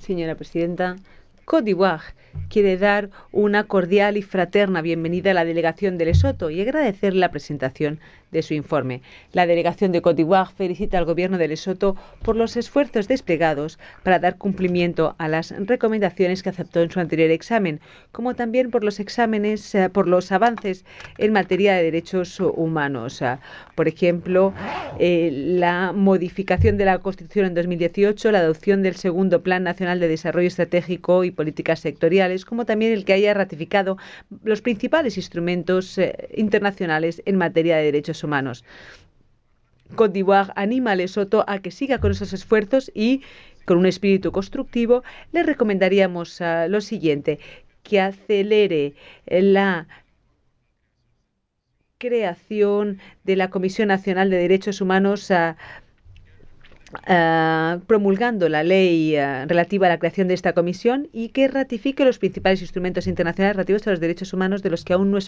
Señora presidenta, Côte d'Ivoire quiere dar una cordial y fraterna bienvenida a la delegación de Lesoto y agradecer la presentación de su informe. La delegación de Côte d'Ivoire felicita al gobierno de Lesoto por los esfuerzos desplegados para dar cumplimiento a las recomendaciones que aceptó en su anterior examen, como también por los avances en materia de derechos humanos. Por ejemplo, la modificación de la Constitución en 2018, la adopción del segundo Plan Nacional de Desarrollo Estratégico y políticas sectoriales, como también el que haya ratificado los principales instrumentos internacionales en materia de derechos humanos. Côte d'Ivoire anima a Lesoto a que siga con esos esfuerzos y, con un espíritu constructivo, le recomendaríamos lo siguiente: que acelere la creación de la Comisión Nacional de Derechos Humanos, promulgando la ley relativa a la creación de esta comisión, y que ratifique los principales instrumentos internacionales relativos a los derechos humanos de los que aún no es